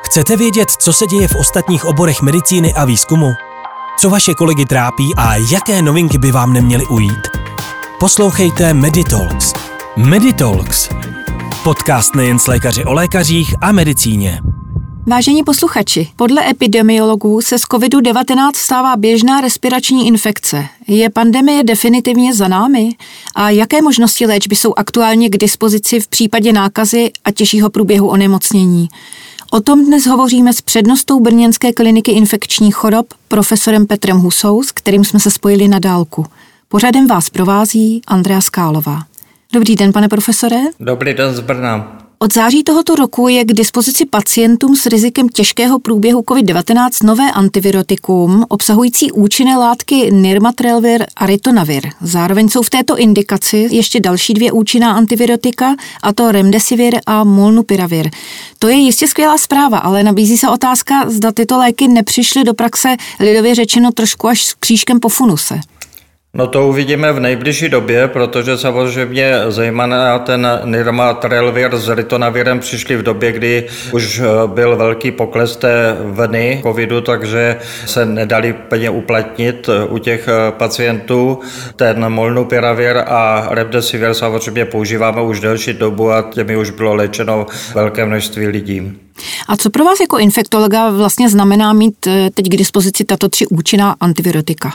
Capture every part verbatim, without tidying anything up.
Chcete vědět, co se děje v ostatních oborech medicíny a výzkumu? Co vaše kolegy trápí a jaké novinky by vám neměly ujít? Poslouchejte Meditalks. Meditalks. Podcast nejen s lékaři o lékařích a medicíně. Vážení posluchači, podle epidemiologů se z kovid devatenáct stává běžná respirační infekce. Je pandemie definitivně za námi? A jaké možnosti léčby jsou aktuálně k dispozici v případě nákazy a těžšího průběhu onemocnění? O tom dnes hovoříme s přednostou brněnské kliniky infekčních chorob, profesorem Petrem Husou, s kterým jsme se spojili na dálku. Pořadem vás provází Andrea Skálová. Dobrý den, pane profesore. Dobrý den z Brna. Od září tohoto roku je k dispozici pacientům s rizikem těžkého průběhu kovid devatenáct nové antivirotikum obsahující účinné látky nirmatrelvir a ritonavir. Zároveň jsou v této indikaci ještě další dvě účinná antivirotika, a to remdesivir a molnupiravir. To je jistě skvělá zpráva, ale nabízí se otázka, zda tyto léky nepřišly do praxe lidově řečeno trošku až s křížkem po funuse. No to uvidíme v nejbližší době, protože samozřejmě zejména ten nirmatrelvir s ritonavirem přišli v době, kdy už byl velký pokles té vlny covidu, takže se nedali plně uplatnit u těch pacientů. Ten molnupiravir a remdesivir samozřejmě používáme už delší dobu a těmi už bylo léčeno velké množství lidí. A co pro vás jako infektologa vlastně znamená mít teď k dispozici tato tři účinná antivirotika?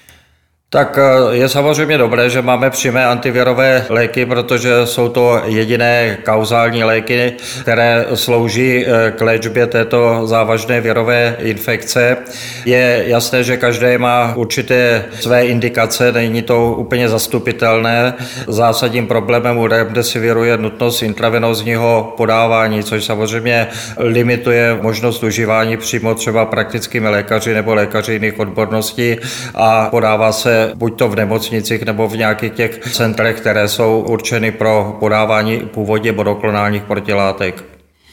Tak je samozřejmě dobré, že máme přímé antivirové léky, protože jsou to jediné kauzální léky, které slouží k léčbě této závažné virové infekce. Je jasné, že každé má určité své indikace, není to úplně zastupitelné. Zásadním problémem u remdesiviru je nutnost intravenózního podávání, což samozřejmě limituje možnost užívání přímo třeba praktickými lékaři nebo lékaři jiných odborností a podává se buď to v nemocnicích nebo v nějakých těch centrech, které jsou určeny pro podávání původně monoklonálních protilátek.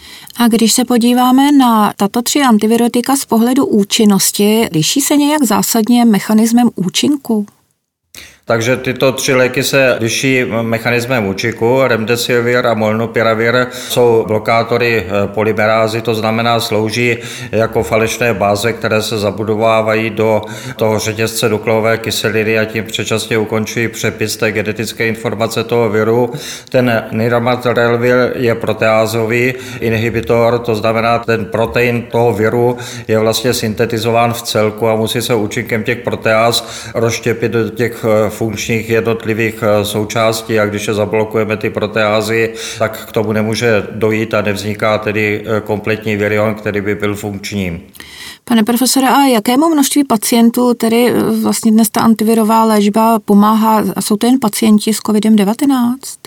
A když se podíváme na tato tři antivirotika z pohledu účinnosti, liší se nějak zásadně mechanismem účinku? Takže tyto tři léky se liší mechanismem účinku. Remdesivir a molnupiravir jsou blokátory polymerázy, to znamená slouží jako falešné báze, které se zabudovávají do toho řetězce nukleové kyseliny a tím předčasně ukončují přepis té genetické informace toho viru. Ten nirmatrelvir je proteázový inhibitor, to znamená ten protein toho viru je vlastně syntetizován v celku a musí se účinkem těch proteáz rozštěpit do těch funkčních jednotlivých součástí a když je zablokujeme ty proteázy, tak k tomu nemůže dojít a nevzniká tedy kompletní virion, který by byl funkční. Pane profesore, a jakému množství pacientů tedy vlastně dnes ta antivirová léčba pomáhá? A jsou to jen pacienti s kovid devatenáct?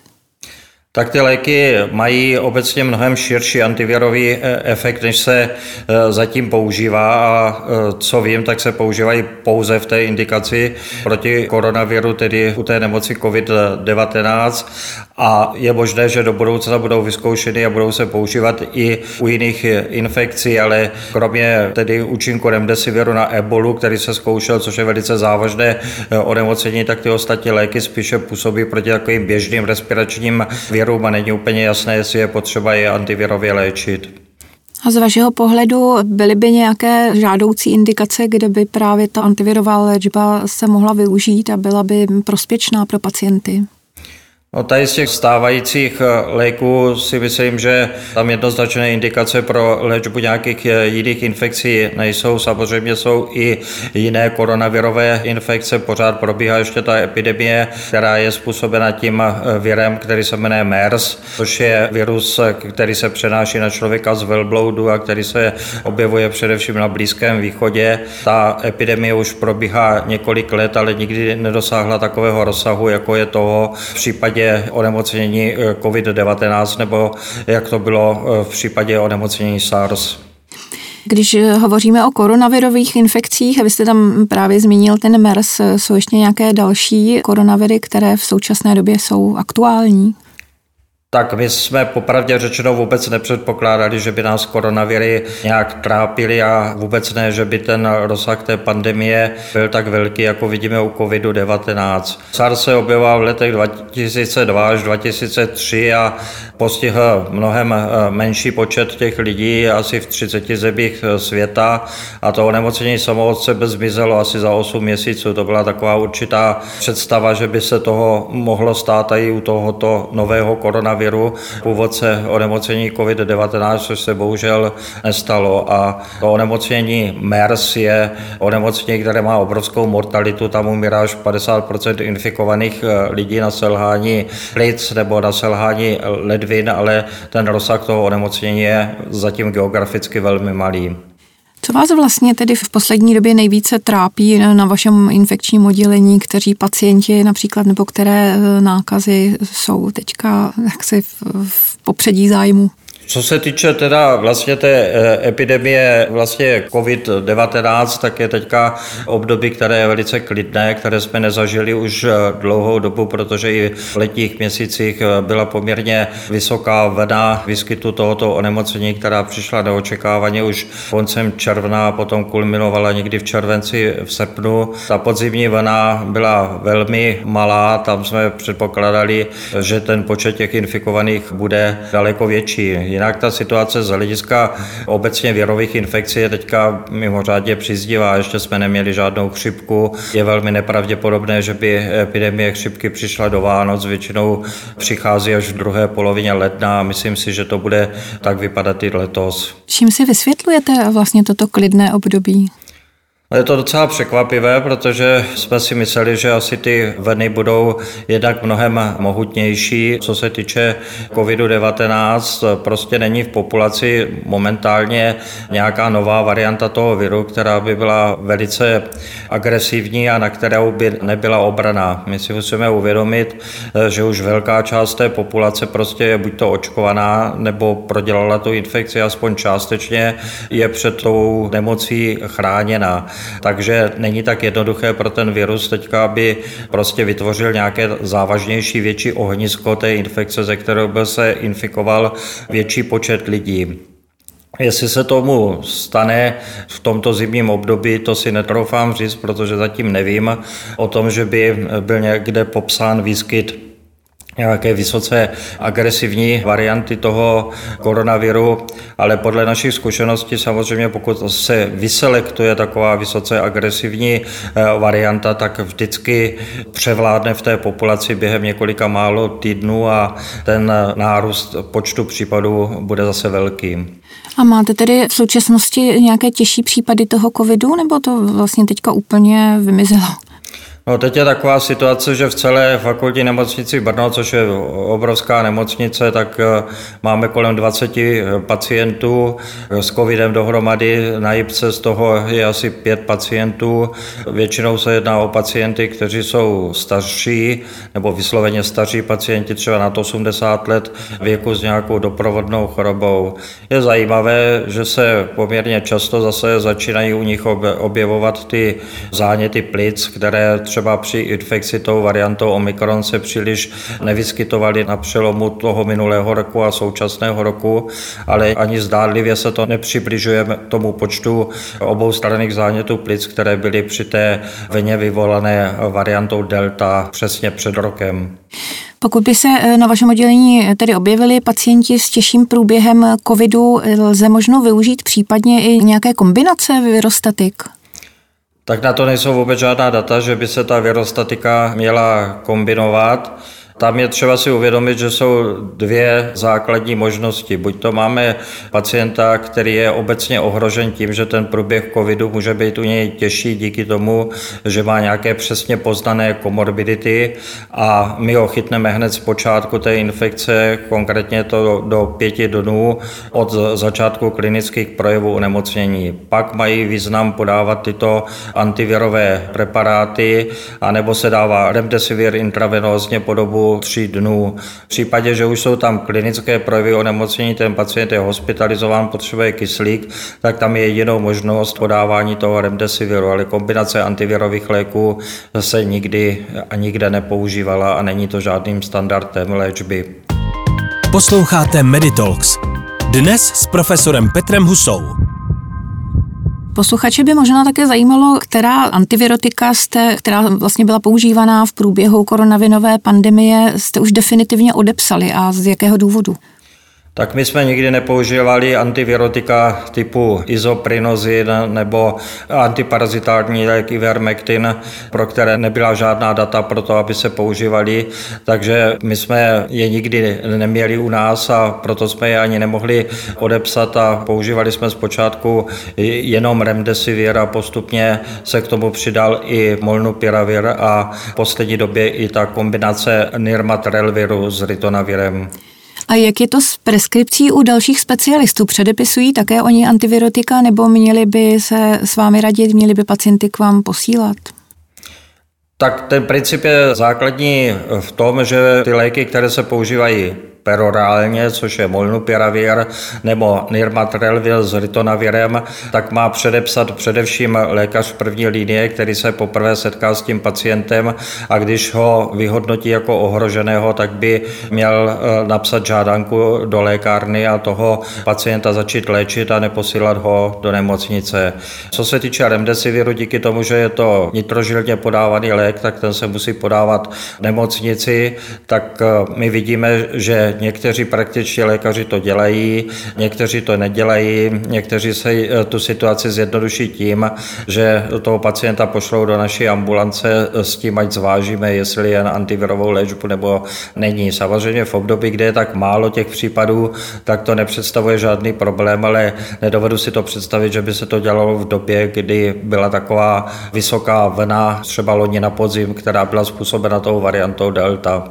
Tak ty léky mají obecně mnohem širší antivirový efekt, než se zatím používá a co vím, tak se používají pouze v té indikaci proti koronaviru, tedy u té nemoci kovid devatenáct a je možné, že do budoucna budou vyzkoušeny a budou se používat i u jiných infekcí, ale kromě tedy účinku remdesiviru na ebolu, který se zkoušel, což je velice závažné onemocnění, tak ty ostatní léky spíše působí proti takovým běžným respiračním virům a není úplně jasné, jestli je potřeba je antivirově léčit. A z vašeho pohledu byly by nějaké žádoucí indikace, kde by právě ta antivirová léčba se mohla využít a byla by prospěšná pro pacienty? No tady z těch stávajících léků si myslím, že tam jednoznačné indikace pro léčbu nějakých jiných infekcí nejsou. Samozřejmě jsou i jiné koronavirové infekce. Pořád probíhá ještě ta epidemie, která je způsobena tím virem, který se jmenuje MERS, což je virus, který se přenáší na člověka z velbloudu a který se objevuje především na Blízkém východě. Ta epidemie už probíhá několik let, ale nikdy nedosáhla takového rozsahu, jako je toho v případě onemocnění kovid devatenáct nebo jak to bylo v případě onemocnění SARS. Když hovoříme o koronavirových infekcích, a vy jste tam právě zmínil ten MERS, jsou ještě nějaké další koronaviry, které v současné době jsou aktuální? Tak my jsme popravdě řečeno vůbec nepředpokládali, že by nás koronaviry nějak trápily a vůbec ne, že by ten rozsah té pandemie byl tak velký, jako vidíme u covidu devatenáct. SARS se objevoval v letech dva tisíce dva až dva tisíce tři a postihl mnohem menší počet těch lidí, asi v třiceti zemích světa, a to onemocnění samo od sebe zmizelo asi za osm měsíců. To byla taková určitá představa, že by se toho mohlo stát i u tohoto nového koronaviru, původce onemocnění covid devatenáct, což se bohužel nestalo. A to onemocnění MERS je onemocnění, které má obrovskou mortalitu, tam umírá až padesát procent infikovaných lidí na selhání plic nebo na selhání ledvin, ale ten rozsah toho onemocnění je zatím geograficky velmi malý. Co vás vlastně tedy v poslední době nejvíce trápí na vašem infekčním oddělení, kteří pacienti například nebo které nákazy jsou teďka jaksi v, v popředí zájmu? Co se týče teda vlastně té epidemie vlastně covid devatenáct, tak je teďka období, které je velice klidné, které jsme nezažili už dlouhou dobu, protože i v letních měsících byla poměrně vysoká vlna výskytu tohoto onemocnění, která přišla neočekávaně už koncem června a potom kulminovala někdy v červenci, v srpnu. Ta podzimní vlna byla velmi malá, tam jsme předpokládali, že ten počet těch infikovaných bude daleko větší. Jinak ta situace z hlediska obecně virových infekcí je teďka mimořádně příznivá. Ještě jsme neměli žádnou chřipku. Je velmi nepravděpodobné, že by epidemie chřipky přišla do Vánoc. Většinou přichází až v druhé polovině ledna a myslím si, že to bude tak vypadat i letos. Čím si vysvětlujete vlastně toto klidné období? Je to docela překvapivé, protože jsme si mysleli, že asi ty vlny budou jednak mnohem mohutnější. Co se týče covid devatenáct, prostě není v populaci momentálně nějaká nová varianta toho viru, která by byla velice agresivní a na kterou by nebyla obrana. My si musíme uvědomit, že už velká část té populace prostě je buď to očkovaná, nebo prodělala tu infekci aspoň částečně, je před tou nemocí chráněna. Takže není tak jednoduché pro ten virus teďka, aby prostě vytvořil nějaké závažnější, větší ohnisko té infekce, ze kterého by se infikoval větší počet lidí. Jestli se tomu stane v tomto zimním období, to si netroufám říct, protože zatím nevím o tom, že by byl někde popsán výskyt nějaké vysoce agresivní varianty toho koronaviru, ale podle našich zkušeností samozřejmě, pokud se vyselektuje taková vysoce agresivní varianta, tak vždycky převládne v té populaci během několika málo týdnů a ten nárůst počtu případů bude zase velký. A máte tedy v současnosti nějaké těžší případy toho covidu, nebo to vlastně teďka úplně vymizelo? No, teď je taková situace, že v celé fakultní nemocnici Brno, což je obrovská nemocnice, tak máme kolem dvacet pacientů s covidem dohromady. Na Jipce z toho je asi pět pacientů. Většinou se jedná o pacienty, kteří jsou starší nebo vysloveně staří pacienti, třeba nad osmdesát let věku s nějakou doprovodnou chorobou. Je zajímavé, že se poměrně často zase začínají u nich objevovat ty záněty plic, které třeba při infekci tou variantou Omikron se příliš nevyskytovaly na přelomu toho minulého roku a současného roku, ale ani zdánlivě se to nepřibližuje tomu počtu oboustranných zánětů plic, které byly při té vlně vyvolané variantou Delta přesně před rokem. Pokud by se na vašem oddělení tedy objevili pacienti s těžším průběhem covidu, lze možno využít případně i nějaké kombinace virostatik? Tak na to nejsou vůbec žádná data, že by se ta virostatika měla kombinovat. Tam je třeba si uvědomit, že jsou dvě základní možnosti. Buď to máme pacienta, který je obecně ohrožen tím, že ten průběh covidu může být u něj těžší díky tomu, že má nějaké přesně poznané komorbidity a my ho chytneme hned z počátku té infekce, konkrétně to do pěti dnů od začátku klinických projevů onemocnění. Pak mají význam podávat tyto antivirové preparáty, anebo se dává remdesivir intravenózně po dobu tří dnů. V případě, že už jsou tam klinické projevy onemocnění, ten pacient je hospitalizován, potřebuje kyslík, tak tam je jedinou možnost podávání toho remdesiviru, ale kombinace antivirových léků se nikdy a nikde nepoužívala a není to žádným standardem léčby. Posloucháte Meditalks. Dnes s profesorem Petrem Husou. Posluchače by možná také zajímalo, která antivirotika jste, která vlastně byla používaná v průběhu koronavirové pandemie, jste už definitivně odepsali a z jakého důvodu? Tak my jsme nikdy nepoužívali antivirotika typu izoprinozin nebo antiparazitární lék Ivermectin, pro které nebyla žádná data pro to, aby se používali, takže my jsme je nikdy neměli u nás a proto jsme je ani nemohli odepsat a používali jsme zpočátku jenom remdesivir a postupně se k tomu přidal i molnupiravir a v poslední době i ta kombinace nirmatrelviru s ritonavirem. A jak je to s preskripcí u dalších specialistů? Předepisují také oni antivirotika nebo měli by se s vámi radit, měli by pacienty k vám posílat? Tak ten princip je základní v tom, že ty léky, které se používají perorálně, což je molnupiravir nebo nirmatrelvir s ritonavirem, tak má předepsat především lékař první linie, který se poprvé setká s tím pacientem a když ho vyhodnotí jako ohroženého, tak by měl napsat žádanku do lékárny a toho pacienta začít léčit a neposílat ho do nemocnice. Co se týče remdesiviru, díky tomu, že je to nitrožilně podávaný lék, tak ten se musí podávat v nemocnici, tak my vidíme, že někteří praktičtí lékaři to dělají, někteří to nedělají, někteří se tu situaci zjednoduší tím, že toho pacienta pošlou do naší ambulance s tím, ať zvážíme, jestli jen antivirovou léčbu nebo není. Samozřejmě v období, kde je tak málo těch případů, tak to nepředstavuje žádný problém, ale nedovedu si to představit, že by se to dělalo v době, kdy byla taková vysoká vlna, třeba loni na podzim, která byla způsobena tou variantou Delta.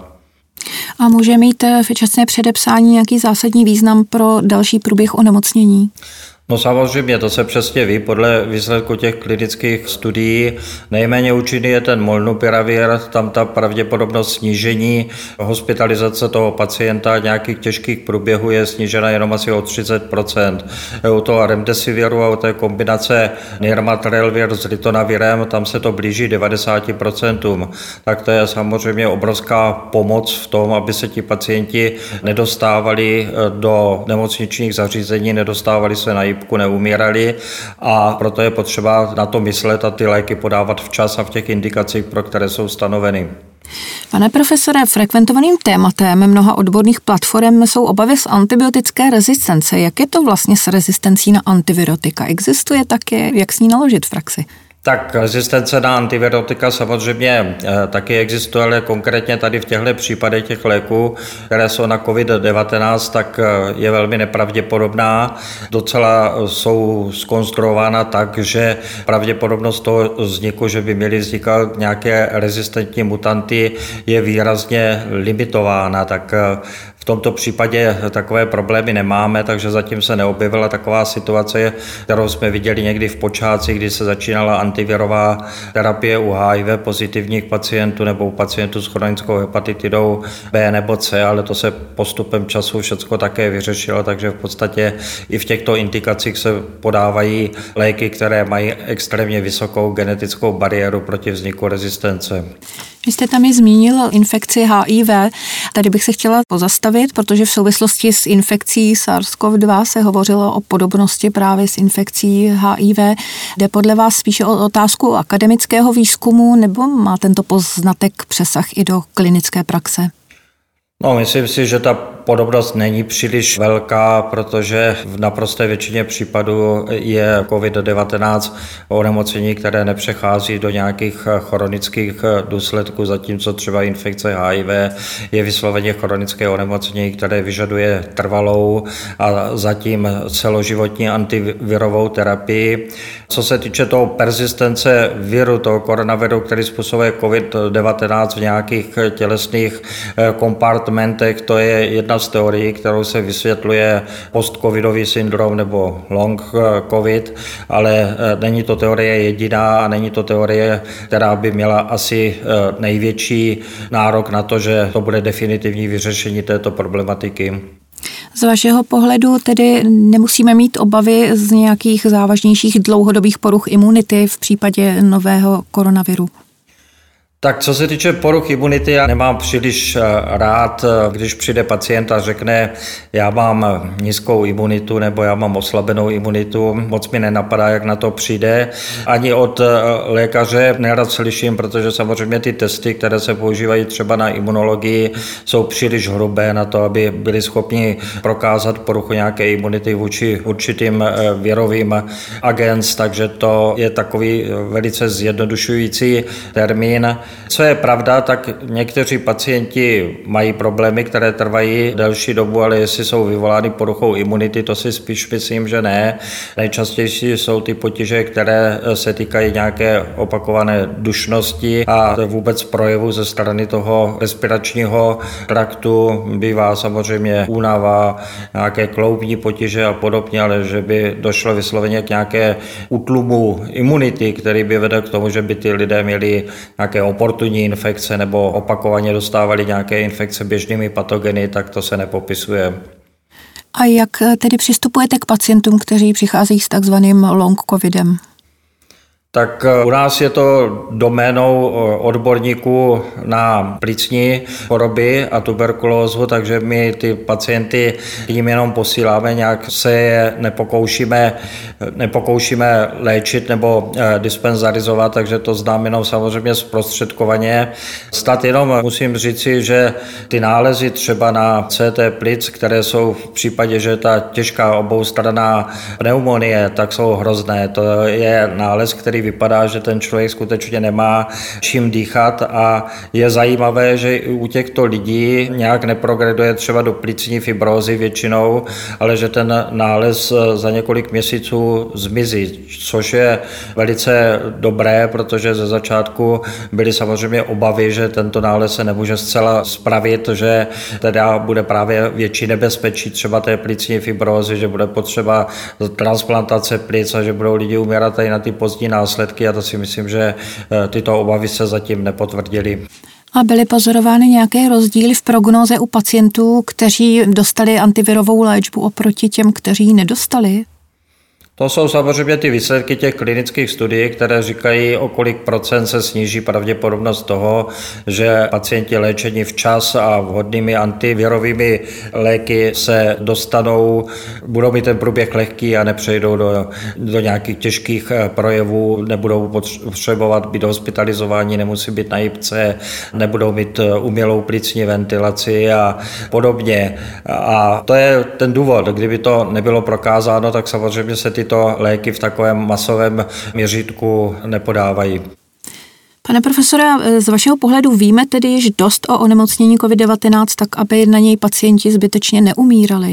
A může mít včasné předepsání nějaký zásadní význam pro další průběh onemocnění? No samozřejmě, to se přesně ví, podle výsledku těch klinických studií. Nejméně účinný je ten molnupiravir, tam ta pravděpodobnost snížení hospitalizace toho pacienta nějakých těžkých průběhů je snížena jenom asi o třicet procent. U toho remdesiviru a u té kombinace nirmatrelvir s ritonavirem, tam se to blíží devadesát procent. Tak to je samozřejmě obrovská pomoc v tom, aby se ti pacienti nedostávali do nemocničních zařízení, nedostávali se na neumírali a proto je potřeba na to myslet a ty léky podávat včas a v těch indikacích, pro které jsou stanoveny. Pane profesore, frekventovaným tématem mnoha odborných platform jsou obavy z antibiotické rezistence. Jak je to vlastně s rezistencí na antivirotika? Existuje také, jak s ní naložit v praxi? Tak rezistence na antivirotika samozřejmě taky existuje, ale konkrétně tady v těchto případech těch léků, které jsou na covid devatenáct, tak je velmi nepravděpodobná. Docela jsou zkonstruována tak, že pravděpodobnost toho vzniku, že by měly vznikat nějaké rezistentní mutanty, je výrazně limitována. Tak v tomto případě takové problémy nemáme, takže zatím se neobjevila taková situace, kterou jsme viděli někdy v počátcích, kdy se začínala antivirová terapie u H I V pozitivních pacientů nebo u pacientů s chronickou hepatitidou B nebo C, ale to se postupem času všechno také vyřešilo, takže v podstatě i v těchto indikacích se podávají léky, které mají extrémně vysokou genetickou bariéru proti vzniku rezistence. Vy jste tam i zmínil infekci H I V. Tady bych se chtěla pozastavit, protože v souvislosti s infekcí SARS-CoV dva se hovořilo o podobnosti právě s infekcí H I V. Jde podle vás spíše o otázku akademického výzkumu, nebo má tento poznatek přesah i do klinické praxe? No, myslím si, že ta podobnost není příliš velká, protože v naprosté většině případů je covid devatenáct onemocnění, které nepřechází do nějakých chronických důsledků, zatímco třeba infekce H I V je vysloveně chronické onemocnění, které vyžaduje trvalou a zatím celoživotní antivirovou terapii. Co se týče toho persistence viru, toho koronaviru, který způsobuje covid devatenáct v nějakých tělesných kompartmentech, to je jedna z teorií, kterou se vysvětluje post-covidový syndrom nebo long covid, ale není to teorie jediná a není to teorie, která by měla asi největší nárok na to, že to bude definitivní vyřešení této problematiky. Z vašeho pohledu tedy nemusíme mít obavy z nějakých závažnějších dlouhodobých poruch imunity v případě nového koronaviru? Tak co se týče poruch imunity, já nemám příliš rád, když přijde pacient a řekne, já mám nízkou imunitu nebo já mám oslabenou imunitu. Moc mi nenapadá, jak na to přijde. Ani od lékaře nerad slyším, protože samozřejmě ty testy, které se používají třeba na imunologii, jsou příliš hrubé na to, aby byli schopni prokázat poruchu nějaké imunity vůči určitým virovým agens, takže to je takový velice zjednodušující termín. Co je pravda, tak někteří pacienti mají problémy, které trvají delší dobu, ale jestli jsou vyvolány poruchou imunity, to si spíš myslím, že ne. Nejčastější jsou ty potíže, které se týkají nějaké opakované dušnosti a vůbec projevu ze strany toho respiračního traktu. Bývá samozřejmě únava, nějaké kloubní potíže a podobně, ale že by došlo vysloveně k nějaké útlumu imunity, který by vedl k tomu, že by ty lidé měli nějaké oportunní infekce nebo opakovaně dostávali nějaké infekce běžnými patogeny, tak to se nepopisuje. A jak tedy přistupujete k pacientům, kteří přicházejí s takzvaným long covidem? Tak u nás je to doménou odborníků na plicní choroby a tuberkulózu, takže my ty pacienty jim jenom posíláme, nějak se je nepokoušíme, nepokoušíme léčit nebo dispenzarizovat, takže to znám jenom samozřejmě zprostředkovaně. Snad jenom musím říci, že ty nálezy třeba na C T plic, které jsou v případě, že ta těžká oboustranná pneumonie, tak jsou hrozné. To je nález, který vypadá, že ten člověk skutečně nemá čím dýchat a je zajímavé, že u těchto lidí nějak neprogreduje třeba do plicní fibrózy většinou, ale že ten nález za několik měsíců zmizí, což je velice dobré, protože ze začátku byly samozřejmě obavy, že tento nález se nemůže zcela spravit, že teda bude právě větší nebezpečí třeba té plicní fibrózy, že bude potřeba transplantace plic a že budou lidi umírat tady na ty pozdní následky. A to si myslím, že tyto obavy se zatím nepotvrdily. A byly pozorovány nějaké rozdíly v prognóze u pacientů, kteří dostali antivirovou léčbu oproti těm, kteří ji nedostali? To jsou samozřejmě ty výsledky těch klinických studií, které říkají, o kolik procent se sníží pravděpodobnost toho, že pacienti léčení včas a vhodnými antivirovými léky se dostanou, budou mít ten průběh lehký a nepřejdou do, do nějakých těžkých projevů, nebudou potřebovat být hospitalizováni, nemusí být na jipce, nebudou mít umělou plicní ventilaci a podobně. A to je ten důvod. Kdyby to nebylo prokázáno, tak samozřejmě se ty to léky v takovém masovém měřítku nepodávají. Pane profesore, z vašeho pohledu víme tedy již dost o onemocnění covid devatenáct, tak aby na něj pacienti zbytečně neumírali?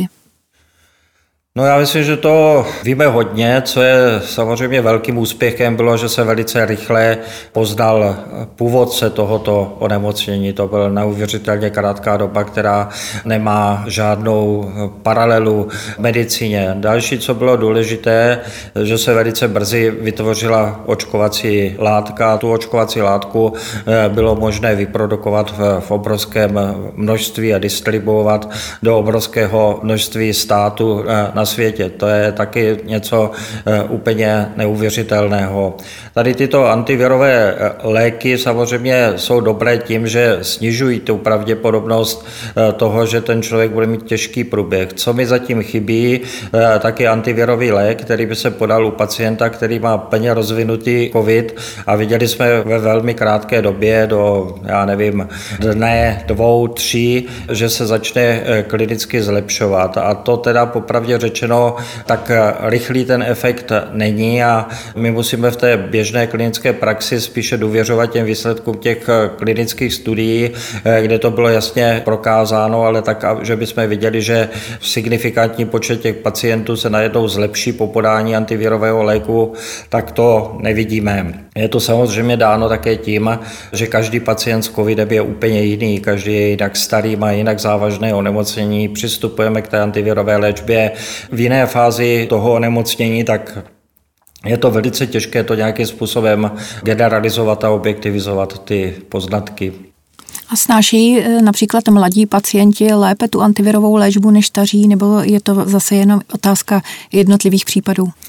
No já myslím, že to víme hodně, co je samozřejmě velkým úspěchem bylo, že se velice rychle poznal původce tohoto onemocnění. To byla neuvěřitelně krátká doba, která nemá žádnou paralelu v medicíně. Další, co bylo důležité, že se velice brzy vytvořila očkovací látka. Tu očkovací látku bylo možné vyprodukovat v obrovském množství a distribuovat do obrovského množství států na světě. To je taky něco úplně neuvěřitelného. Tady tyto antivirové léky samozřejmě jsou dobré tím, že snižují tu pravděpodobnost toho, že ten člověk bude mít těžký průběh. Co mi zatím chybí, taky antivirový lék, který by se podal u pacienta, který má plně rozvinutý covid a viděli jsme ve velmi krátké době do, já nevím, dne, dvou, tří, že se začne klinicky zlepšovat. A to teda popravdě řečeno, tak rychlý ten efekt není a my musíme v té běžné klinické praxi spíše důvěřovat těm výsledkům těch klinických studií, kde to bylo jasně prokázáno, ale tak, že bychom viděli, že signifikantní počet těch pacientů se najednou zlepší po podání antivirového léku, tak to nevidíme. Je to samozřejmě dáno také tím, že každý pacient s covidem je úplně jiný, každý je jinak starý, má jinak závažné onemocnění, přistupujeme k té antivirové léčbě v jiné fázi toho onemocnění, tak je to velice těžké to nějakým způsobem generalizovat a objektivizovat ty poznatky. A snáší například mladí pacienti lépe tu antivirovou léčbu než staří, nebo je to zase jenom otázka jednotlivých případů?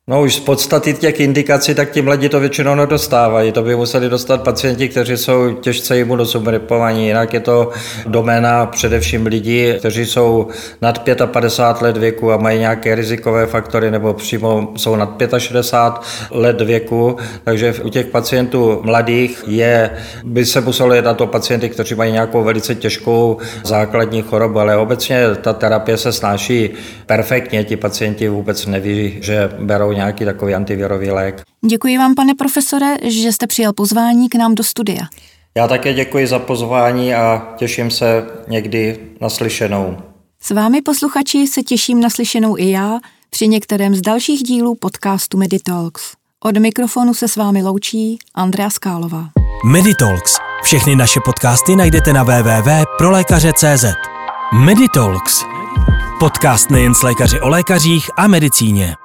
No už z podstaty těch indikací, tak ti mladí to většinou nedostávají. To by museli dostat pacienti, kteří jsou těžce imunosuprimovaní. Jinak je to doména především lidí, kteří jsou nad padesát pět let věku a mají nějaké rizikové faktory nebo přímo jsou nad šedesát pět let věku. Takže u těch pacientů mladých je, by se muselo jednat o pacienty, kteří mají nějakou velice těžkou základní chorobu, ale obecně ta terapie se snáší perfektně. Ti pacienti vůbec neví, že berou nějaký takový antivirový lék. Děkuji vám, pane profesore, že jste přijal pozvání k nám do studia. Já také děkuji za pozvání a těším se někdy na slyšenou. S vámi, posluchači, se těším na slyšenou i já při některém z dalších dílů podcastu Meditalks. Od mikrofonu se s vámi loučí Andrea Skálová. Meditalks. Všechny naše podcasty najdete na w w w tečka pro lékaře tečka cé zet. Meditalks. Podcast nejen s lékaři o lékařích a medicíně.